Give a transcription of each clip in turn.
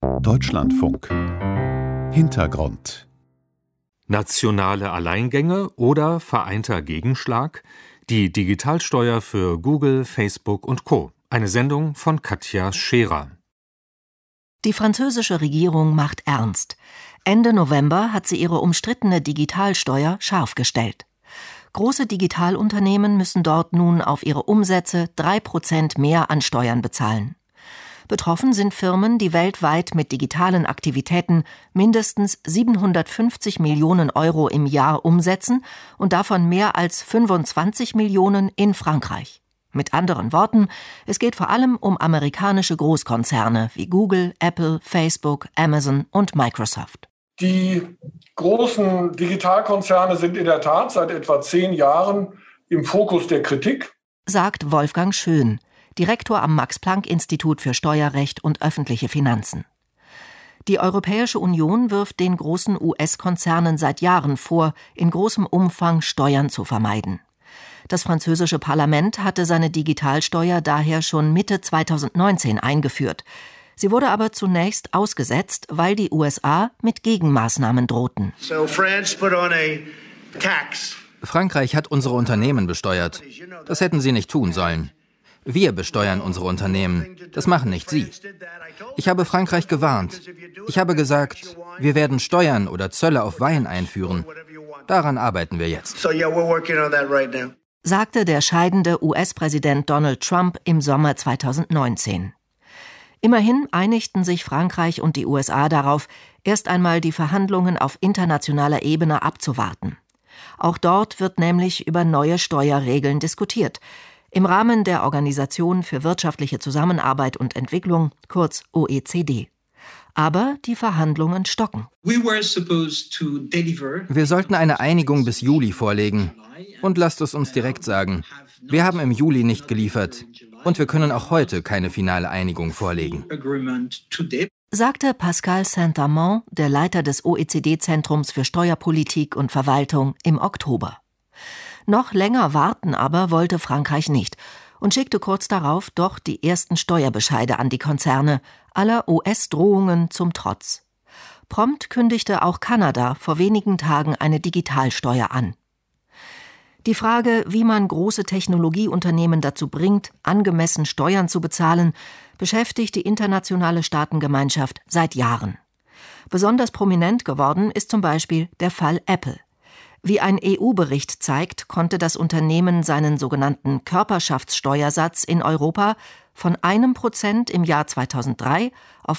Deutschlandfunk. Hintergrund. Nationale Alleingänge oder vereinter Gegenschlag? Die Digitalsteuer für Google, Facebook und Co. Eine Sendung von Katja Scherer. Die französische Regierung macht ernst. Ende November hat sie ihre umstrittene Digitalsteuer scharf gestellt. Große Digitalunternehmen müssen dort nun auf ihre Umsätze 3% mehr an Steuern bezahlen. Betroffen sind Firmen, die weltweit mit digitalen Aktivitäten mindestens 750 Millionen Euro im Jahr umsetzen und davon mehr als 25 Millionen in Frankreich. Mit anderen Worten, es geht vor allem um amerikanische Großkonzerne wie Google, Apple, Facebook, Amazon und Microsoft. Die großen Digitalkonzerne sind in der Tat seit etwa 10 Jahren im Fokus der Kritik, sagt Wolfgang Schön, Direktor am Max-Planck-Institut für Steuerrecht und öffentliche Finanzen. Die Europäische Union wirft den großen US-Konzernen seit Jahren vor, in großem Umfang Steuern zu vermeiden. Das französische Parlament hatte seine Digitalsteuer daher schon Mitte 2019 eingeführt. Sie wurde aber zunächst ausgesetzt, weil die USA mit Gegenmaßnahmen drohten. Frankreich hat unsere Unternehmen besteuert. Das hätten sie nicht tun sollen. Wir besteuern unsere Unternehmen. Das machen nicht Sie. Ich habe Frankreich gewarnt. Ich habe gesagt, wir werden Steuern oder Zölle auf Wein einführen. Daran arbeiten wir jetzt. Sagte der scheidende US-Präsident Donald Trump im Sommer 2019. Immerhin einigten sich Frankreich und die USA darauf, erst einmal die Verhandlungen auf internationaler Ebene abzuwarten. Auch dort wird nämlich über neue Steuerregeln diskutiert. Im Rahmen der Organisation für wirtschaftliche Zusammenarbeit und Entwicklung, kurz OECD. Aber die Verhandlungen stocken. Wir sollten eine Einigung bis Juli vorlegen. Und lasst es uns direkt sagen, wir haben im Juli nicht geliefert. Und wir können auch heute keine finale Einigung vorlegen. Sagte Pascal Saint-Amand, der Leiter des OECD-Zentrums für Steuerpolitik und Verwaltung, im Oktober. Noch länger warten aber wollte Frankreich nicht und schickte kurz darauf doch die ersten Steuerbescheide an die Konzerne, aller US-Drohungen zum Trotz. Prompt kündigte auch Kanada vor wenigen Tagen eine Digitalsteuer an. Die Frage, wie man große Technologieunternehmen dazu bringt, angemessen Steuern zu bezahlen, beschäftigt die internationale Staatengemeinschaft seit Jahren. Besonders prominent geworden ist zum Beispiel der Fall Apple. Wie ein EU-Bericht zeigt, konnte das Unternehmen seinen sogenannten Körperschaftssteuersatz in Europa von 1% im Jahr 2003 auf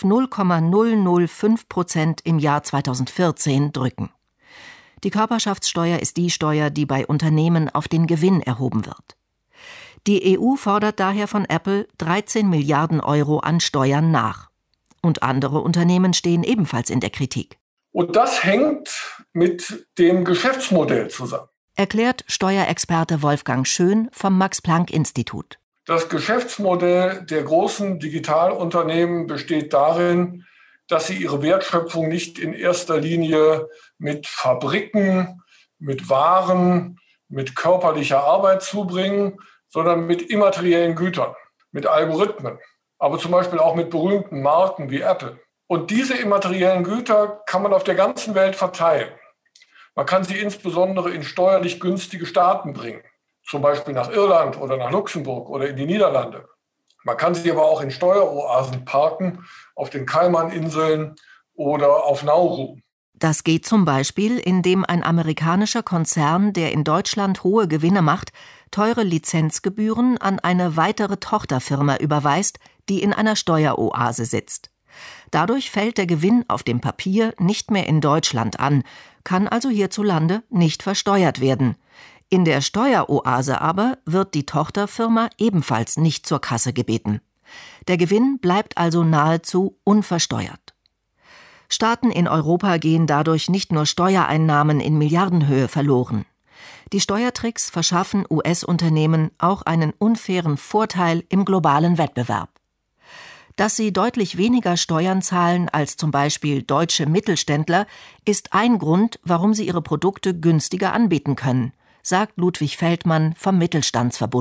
0,005% im Jahr 2014 drücken. Die Körperschaftssteuer ist die Steuer, die bei Unternehmen auf den Gewinn erhoben wird. Die EU fordert daher von Apple 13 Milliarden Euro an Steuern nach. Und andere Unternehmen stehen ebenfalls in der Kritik. Und das hängt mit dem Geschäftsmodell zusammen. Erklärt Steuerexperte Wolfgang Schön vom Max-Planck-Institut. Das Geschäftsmodell der großen Digitalunternehmen besteht darin, dass sie ihre Wertschöpfung nicht in erster Linie mit Fabriken, mit Waren, mit körperlicher Arbeit zubringen, sondern mit immateriellen Gütern, mit Algorithmen, aber zum Beispiel auch mit berühmten Marken wie Apple. Und diese immateriellen Güter kann man auf der ganzen Welt verteilen. Man kann sie insbesondere in steuerlich günstige Staaten bringen, zum Beispiel nach Irland oder nach Luxemburg oder in die Niederlande. Man kann sie aber auch in Steueroasen parken, auf den Kaimaninseln oder auf Nauru. Das geht zum Beispiel, indem ein amerikanischer Konzern, der in Deutschland hohe Gewinne macht, teure Lizenzgebühren an eine weitere Tochterfirma überweist, die in einer Steueroase sitzt. Dadurch fällt der Gewinn auf dem Papier nicht mehr in Deutschland an, kann also hierzulande nicht versteuert werden. In der Steueroase aber wird die Tochterfirma ebenfalls nicht zur Kasse gebeten. Der Gewinn bleibt also nahezu unversteuert. Staaten in Europa gehen dadurch nicht nur Steuereinnahmen in Milliardenhöhe verloren. Die Steuertricks verschaffen US-Unternehmen auch einen unfairen Vorteil im globalen Wettbewerb. Dass sie deutlich weniger Steuern zahlen als zum Beispiel deutsche Mittelständler, ist ein Grund, warum sie ihre Produkte günstiger anbieten können, sagt Ludwig Feldmann vom Mittelstandsverbund.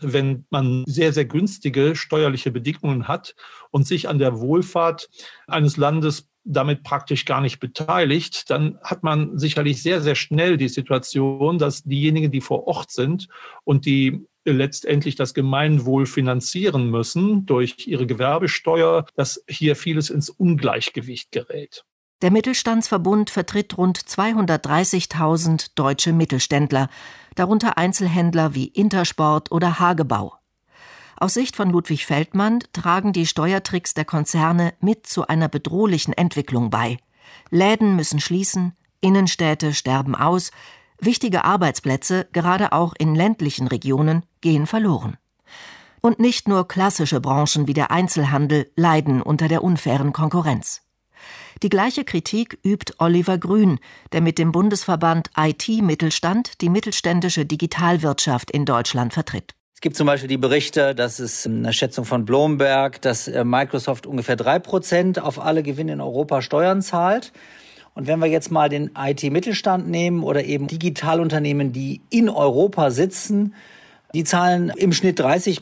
wenn man sehr, sehr günstige steuerliche Bedingungen hat und sich an der Wohlfahrt eines Landes damit praktisch gar nicht beteiligt, dann hat man sicherlich sehr, sehr schnell die Situation, dass diejenigen, die vor Ort sind und die letztendlich das Gemeinwohl finanzieren müssen durch ihre Gewerbesteuer, dass hier vieles ins Ungleichgewicht gerät. Der Mittelstandsverbund vertritt rund 230.000 deutsche Mittelständler, darunter Einzelhändler wie Intersport oder Hagebau. Aus Sicht von Ludwig Feldmann tragen die Steuertricks der Konzerne mit zu einer bedrohlichen Entwicklung bei. Läden müssen schließen, Innenstädte sterben aus, wichtige Arbeitsplätze, gerade auch in ländlichen Regionen, gehen verloren. Und nicht nur klassische Branchen wie der Einzelhandel leiden unter der unfairen Konkurrenz. Die gleiche Kritik übt Oliver Grün, der mit dem Bundesverband IT-Mittelstand die mittelständische Digitalwirtschaft in Deutschland vertritt. Es gibt zum Beispiel die Berichte, dass es eine Schätzung von Bloomberg, dass Microsoft ungefähr 3% auf alle Gewinne in Europa Steuern zahlt. Und wenn wir jetzt mal den IT-Mittelstand nehmen oder eben Digitalunternehmen, die in Europa sitzen, die zahlen im Schnitt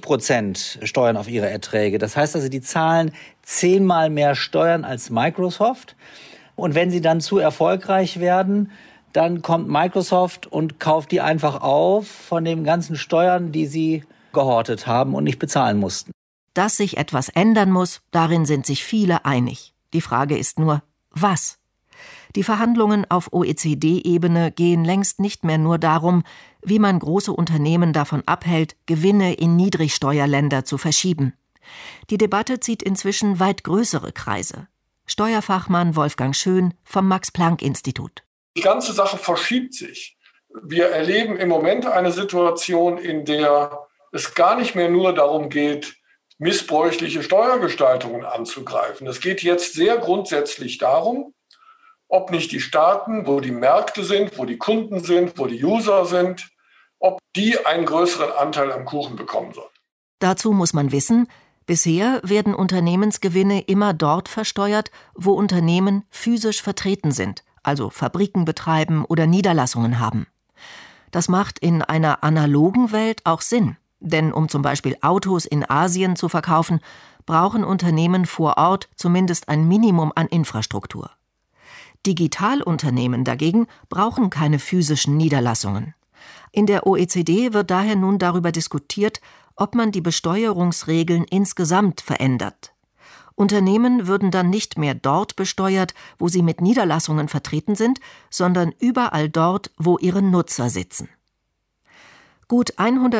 30% Steuern auf ihre Erträge. Das heißt also, die zahlen 10-mal mehr Steuern als Microsoft. Und wenn sie dann zu erfolgreich werden, dann kommt Microsoft und kauft die einfach auf von den ganzen Steuern, die sie gehortet haben und nicht bezahlen mussten. Dass sich etwas ändern muss, darin sind sich viele einig. Die Frage ist nur, was? Die Verhandlungen auf OECD-Ebene gehen längst nicht mehr nur darum, wie man große Unternehmen davon abhält, Gewinne in Niedrigsteuerländer zu verschieben. Die Debatte zieht inzwischen weit größere Kreise. Steuerfachmann Wolfgang Schön vom Max-Planck-Institut. Die ganze Sache verschiebt sich. Wir erleben im Moment eine Situation, in der es gar nicht mehr nur darum geht, missbräuchliche Steuergestaltungen anzugreifen. Es geht jetzt sehr grundsätzlich darum, ob nicht die Staaten, wo die Märkte sind, wo die Kunden sind, wo die User sind, ob die einen größeren Anteil am Kuchen bekommen sollen. Dazu muss man wissen, bisher werden Unternehmensgewinne immer dort versteuert, wo Unternehmen physisch vertreten sind, also Fabriken betreiben oder Niederlassungen haben. Das macht in einer analogen Welt auch Sinn, denn um zum Beispiel Autos in Asien zu verkaufen, brauchen Unternehmen vor Ort zumindest ein Minimum an Infrastruktur. Digitalunternehmen dagegen brauchen keine physischen Niederlassungen. In der OECD wird daher nun darüber diskutiert, ob man die Besteuerungsregeln insgesamt verändert. Unternehmen würden dann nicht mehr dort besteuert, wo sie mit Niederlassungen vertreten sind, sondern überall dort, wo ihre Nutzer sitzen. Gut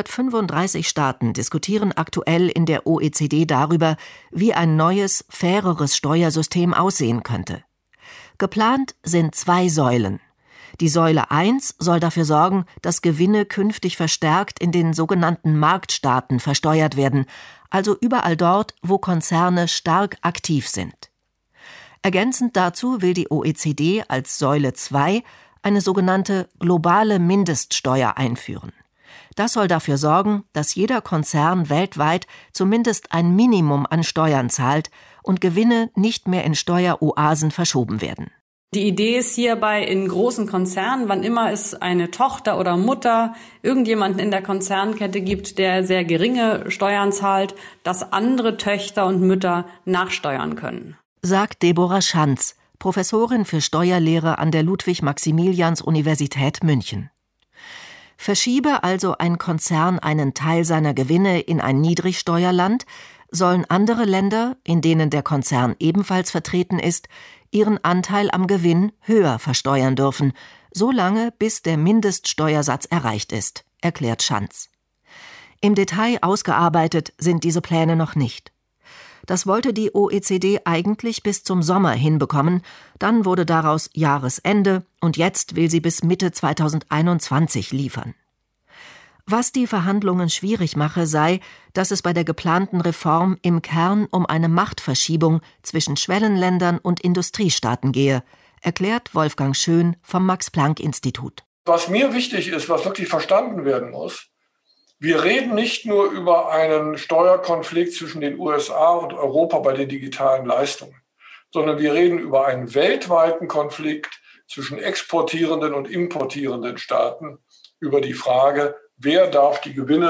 135 Staaten diskutieren aktuell in der OECD darüber, wie ein neues, faireres Steuersystem aussehen könnte. Geplant sind 2 Säulen. Die Säule 1 soll dafür sorgen, dass Gewinne künftig verstärkt in den sogenannten Marktstaaten versteuert werden, also überall dort, wo Konzerne stark aktiv sind. Ergänzend dazu will die OECD als Säule 2 eine sogenannte globale Mindeststeuer einführen. Das soll dafür sorgen, dass jeder Konzern weltweit zumindest ein Minimum an Steuern zahlt und Gewinne nicht mehr in Steueroasen verschoben werden. Die Idee ist hierbei in großen Konzernen, wann immer es eine Tochter oder Mutter, irgendjemanden in der Konzernkette gibt, der sehr geringe Steuern zahlt, dass andere Töchter und Mütter nachsteuern können. Sagt Deborah Schanz, Professorin für Steuerlehre an der Ludwig-Maximilians-Universität München. Verschiebe also ein Konzern einen Teil seiner Gewinne in ein Niedrigsteuerland, sollen andere Länder, in denen der Konzern ebenfalls vertreten ist, ihren Anteil am Gewinn höher versteuern dürfen, solange bis der Mindeststeuersatz erreicht ist, erklärt Schanz. Im Detail ausgearbeitet sind diese Pläne noch nicht. Das wollte die OECD eigentlich bis zum Sommer hinbekommen, dann wurde daraus Jahresende und jetzt will sie bis Mitte 2021 liefern. Was die Verhandlungen schwierig mache, sei, dass es bei der geplanten Reform im Kern um eine Machtverschiebung zwischen Schwellenländern und Industriestaaten gehe, erklärt Wolfgang Schön vom Max-Planck-Institut. Was mir wichtig ist, was wirklich verstanden werden muss, wir reden nicht nur über einen Steuerkonflikt zwischen den USA und Europa bei den digitalen Leistungen, sondern wir reden über einen weltweiten Konflikt zwischen exportierenden und importierenden Staaten über die Frage, wer darf die Gewinne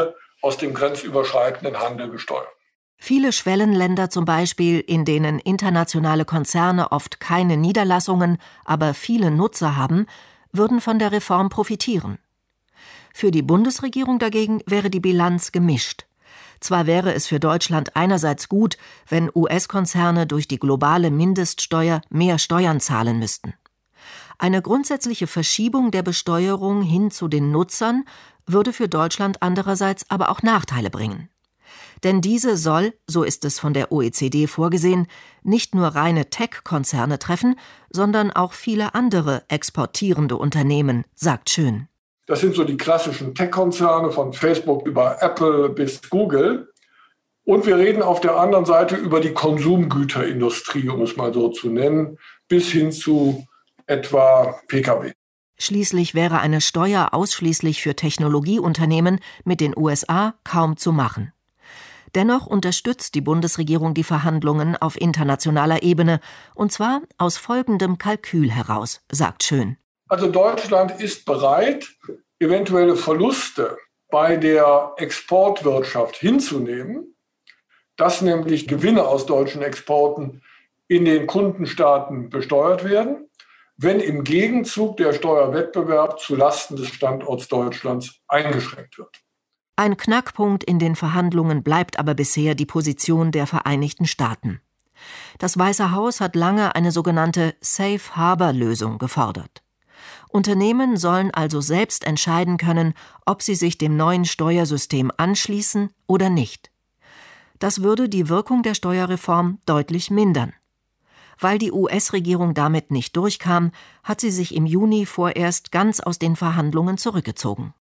aus dem grenzüberschreitenden Handel gesteuert. Viele Schwellenländer zum Beispiel, in denen internationale Konzerne oft keine Niederlassungen, aber viele Nutzer haben, würden von der Reform profitieren. Für die Bundesregierung dagegen wäre die Bilanz gemischt. Zwar wäre es für Deutschland einerseits gut, wenn US-Konzerne durch die globale Mindeststeuer mehr Steuern zahlen müssten. Eine grundsätzliche Verschiebung der Besteuerung hin zu den Nutzern würde für Deutschland andererseits aber auch Nachteile bringen. Denn diese soll, so ist es von der OECD vorgesehen, nicht nur reine Tech-Konzerne treffen, sondern auch viele andere exportierende Unternehmen, sagt Schön. Das sind so die klassischen Tech-Konzerne von Facebook über Apple bis Google. Und wir reden auf der anderen Seite über die Konsumgüterindustrie, um es mal so zu nennen, bis hin zu etwa Pkw. Schließlich wäre eine Steuer ausschließlich für Technologieunternehmen mit den USA kaum zu machen. Dennoch unterstützt die Bundesregierung die Verhandlungen auf internationaler Ebene, und zwar aus folgendem Kalkül heraus, sagt Schön. Also Deutschland ist bereit, eventuelle Verluste bei der Exportwirtschaft hinzunehmen, dass nämlich Gewinne aus deutschen Exporten in den Kundenstaaten besteuert werden, wenn im Gegenzug der Steuerwettbewerb zulasten des Standorts Deutschlands eingeschränkt wird. Ein Knackpunkt in den Verhandlungen bleibt aber bisher die Position der Vereinigten Staaten. Das Weiße Haus hat lange eine sogenannte Safe-Harbor-Lösung gefordert. Unternehmen sollen also selbst entscheiden können, ob sie sich dem neuen Steuersystem anschließen oder nicht. Das würde die Wirkung der Steuerreform deutlich mindern. Weil die US-Regierung damit nicht durchkam, hat sie sich im Juni vorerst ganz aus den Verhandlungen zurückgezogen.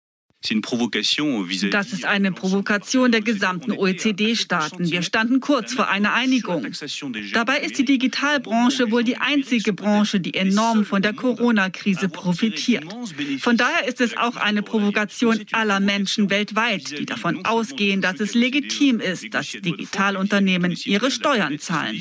Das ist eine Provokation der gesamten OECD-Staaten. Wir standen kurz vor einer Einigung. Dabei ist die Digitalbranche wohl die einzige Branche, die enorm von der Corona-Krise profitiert. Von daher ist es auch eine Provokation aller Menschen weltweit, die davon ausgehen, dass es legitim ist, dass Digitalunternehmen ihre Steuern zahlen.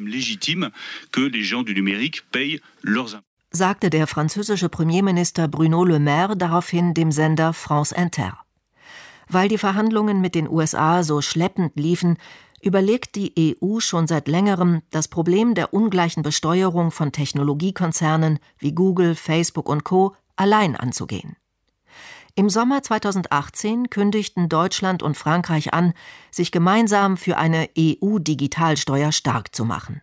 Sagte der französische Premierminister Bruno Le Maire daraufhin dem Sender France Inter. Weil die Verhandlungen mit den USA so schleppend liefen, überlegt die EU schon seit längerem, das Problem der ungleichen Besteuerung von Technologiekonzernen wie Google, Facebook und Co. allein anzugehen. Im Sommer 2018 kündigten Deutschland und Frankreich an, sich gemeinsam für eine EU-Digitalsteuer stark zu machen.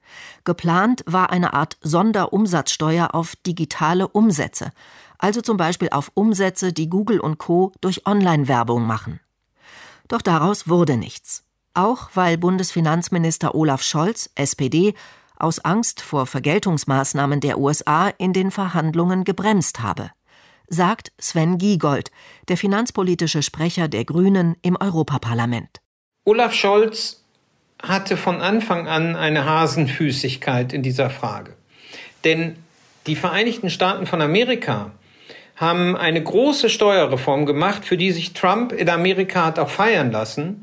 Geplant war eine Art Sonderumsatzsteuer auf digitale Umsätze, also zum Beispiel auf Umsätze, die Google und Co. durch Online-Werbung machen. Doch daraus wurde nichts. Auch weil Bundesfinanzminister Olaf Scholz, SPD, aus Angst vor Vergeltungsmaßnahmen der USA in den Verhandlungen gebremst habe, sagt Sven Giegold, der finanzpolitische Sprecher der Grünen im Europaparlament. Olaf Scholz hatte von Anfang an eine Hasenfüßigkeit in dieser Frage. Denn die Vereinigten Staaten von Amerika haben eine große Steuerreform gemacht, für die sich Trump in Amerika hat auch feiern lassen.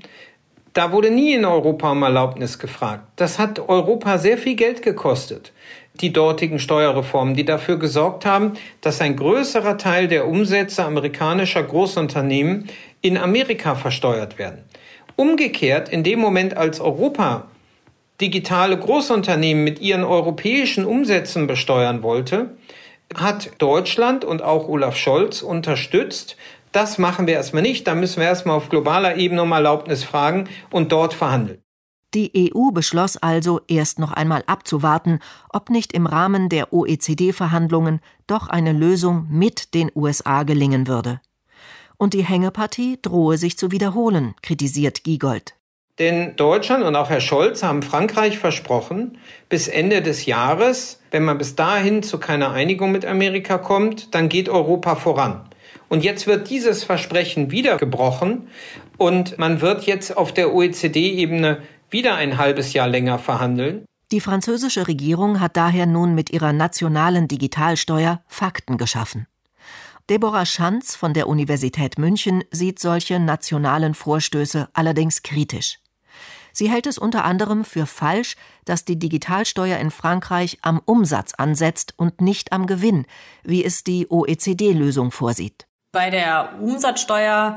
Da wurde nie in Europa um Erlaubnis gefragt. Das hat Europa sehr viel Geld gekostet, die dortigen Steuerreformen, die dafür gesorgt haben, dass ein größerer Teil der Umsätze amerikanischer Großunternehmen in Amerika versteuert werden. Umgekehrt, in dem Moment, als Europa digitale Großunternehmen mit ihren europäischen Umsätzen besteuern wollte, hat Deutschland und auch Olaf Scholz unterstützt. Das machen wir erstmal nicht, da müssen wir erstmal auf globaler Ebene um Erlaubnis fragen und dort verhandeln. Die EU beschloss also, erst noch einmal abzuwarten, ob nicht im Rahmen der OECD-Verhandlungen doch eine Lösung mit den USA gelingen würde. Und die Hängepartie drohe sich zu wiederholen, kritisiert Giegold. Denn Deutschland und auch Herr Scholz haben Frankreich versprochen, bis Ende des Jahres, wenn man bis dahin zu keiner Einigung mit Amerika kommt, dann geht Europa voran. Und jetzt wird dieses Versprechen wieder gebrochen und man wird jetzt auf der OECD-Ebene wieder ein halbes Jahr länger verhandeln. Die französische Regierung hat daher nun mit ihrer nationalen Digitalsteuer Fakten geschaffen. Deborah Schanz von der Universität München sieht solche nationalen Vorstöße allerdings kritisch. Sie hält es unter anderem für falsch, dass die Digitalsteuer in Frankreich am Umsatz ansetzt und nicht am Gewinn, wie es die OECD-Lösung vorsieht. Bei der Umsatzsteuer,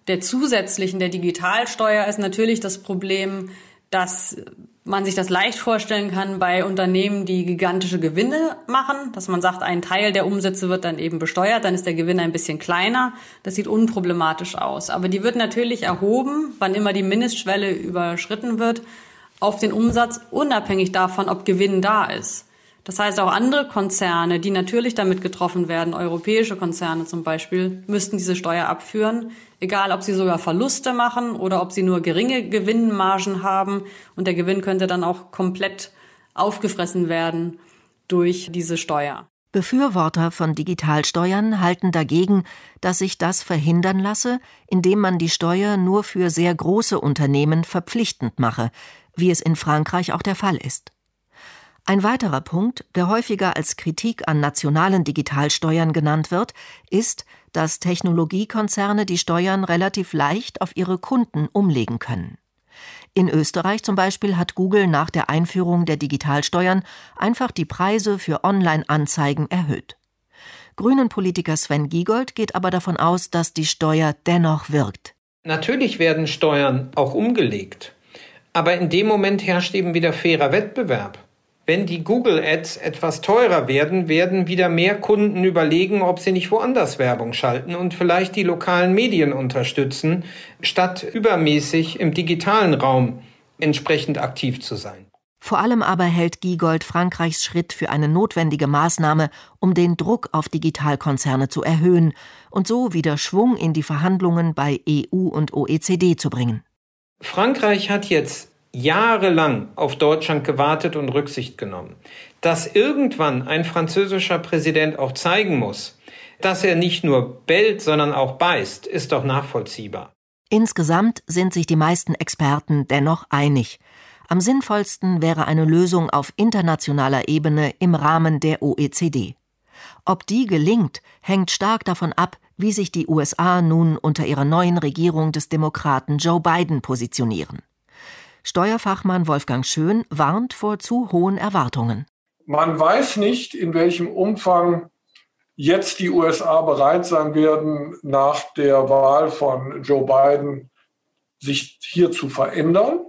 der zusätzlichen, der Digitalsteuer ist natürlich das Problem, dass man sich das leicht vorstellen kann bei Unternehmen, die gigantische Gewinne machen, dass man sagt, ein Teil der Umsätze wird dann eben besteuert, dann ist der Gewinn ein bisschen kleiner. Das sieht unproblematisch aus. Aber die wird natürlich erhoben, wann immer die Mindestschwelle überschritten wird, auf den Umsatz, unabhängig davon, ob Gewinn da ist. Das heißt, auch andere Konzerne, die natürlich damit getroffen werden, europäische Konzerne zum Beispiel, müssten diese Steuer abführen, egal ob sie sogar Verluste machen oder ob sie nur geringe Gewinnmargen haben. Und der Gewinn könnte dann auch komplett aufgefressen werden durch diese Steuer. Befürworter von Digitalsteuern halten dagegen, dass sich das verhindern lasse, indem man die Steuer nur für sehr große Unternehmen verpflichtend mache, wie es in Frankreich auch der Fall ist. Ein weiterer Punkt, der häufiger als Kritik an nationalen Digitalsteuern genannt wird, ist, dass Technologiekonzerne die Steuern relativ leicht auf ihre Kunden umlegen können. In Österreich zum Beispiel hat Google nach der Einführung der Digitalsteuern einfach die Preise für Online-Anzeigen erhöht. Grünen-Politiker Sven Giegold geht aber davon aus, dass die Steuer dennoch wirkt. Natürlich werden Steuern auch umgelegt, aber in dem Moment herrscht eben wieder fairer Wettbewerb. Wenn die Google-Ads etwas teurer werden, werden wieder mehr Kunden überlegen, ob sie nicht woanders Werbung schalten und vielleicht die lokalen Medien unterstützen, statt übermäßig im digitalen Raum entsprechend aktiv zu sein. Vor allem aber hält Giegold Frankreichs Schritt für eine notwendige Maßnahme, um den Druck auf Digitalkonzerne zu erhöhen und so wieder Schwung in die Verhandlungen bei EU und OECD zu bringen. Frankreich hat jetzt jahrelang auf Deutschland gewartet und Rücksicht genommen. Dass irgendwann ein französischer Präsident auch zeigen muss, dass er nicht nur bellt, sondern auch beißt, ist doch nachvollziehbar. Insgesamt sind sich die meisten Experten dennoch einig. Am sinnvollsten wäre eine Lösung auf internationaler Ebene im Rahmen der OECD. Ob die gelingt, hängt stark davon ab, wie sich die USA nun unter ihrer neuen Regierung des Demokraten Joe Biden positionieren. Steuerfachmann Wolfgang Schön warnt vor zu hohen Erwartungen. Man weiß nicht, in welchem Umfang jetzt die USA bereit sein werden, nach der Wahl von Joe Biden sich hier zu verändern.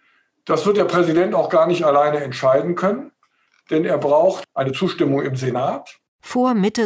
Das wird der Präsident auch gar nicht alleine entscheiden können, denn er braucht eine Zustimmung im Senat. Vor Mitte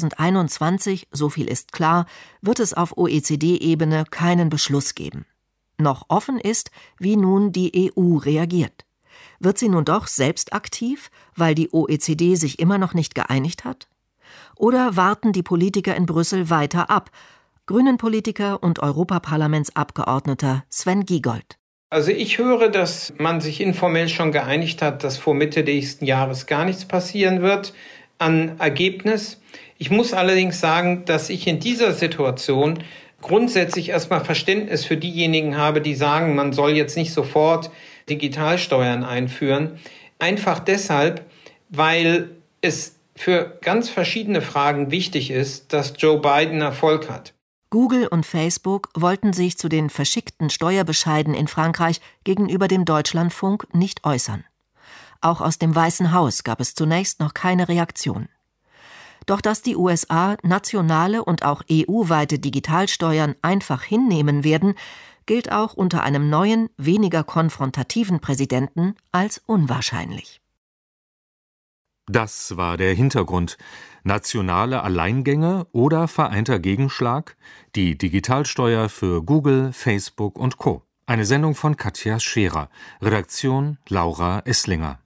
2021, so viel ist klar, wird es auf OECD-Ebene keinen Beschluss geben. Noch offen ist, wie nun die EU reagiert. Wird sie nun doch selbst aktiv, weil die OECD sich immer noch nicht geeinigt hat? Oder warten die Politiker in Brüssel weiter ab? Grünen-Politiker und Europaparlamentsabgeordneter Sven Giegold. Also ich höre, dass man sich informell schon geeinigt hat, dass vor Mitte nächsten Jahres gar nichts passieren wird an Ergebnis. Ich muss allerdings sagen, dass ich in dieser Situation grundsätzlich erstmal Verständnis für diejenigen habe, die sagen, man soll jetzt nicht sofort Digitalsteuern einführen. Einfach deshalb, weil es für ganz verschiedene Fragen wichtig ist, dass Joe Biden Erfolg hat. Google und Facebook wollten sich zu den verschickten Steuerbescheiden in Frankreich gegenüber dem Deutschlandfunk nicht äußern. Auch aus dem Weißen Haus gab es zunächst noch keine Reaktion. Doch dass die USA nationale und auch EU-weite Digitalsteuern einfach hinnehmen werden, gilt auch unter einem neuen, weniger konfrontativen Präsidenten als unwahrscheinlich. Das war der Hintergrund. Nationale Alleingänge oder vereinter Gegenschlag? Die Digitalsteuer für Google, Facebook und Co. Eine Sendung von Katja Scherer. Redaktion Laura Esslinger.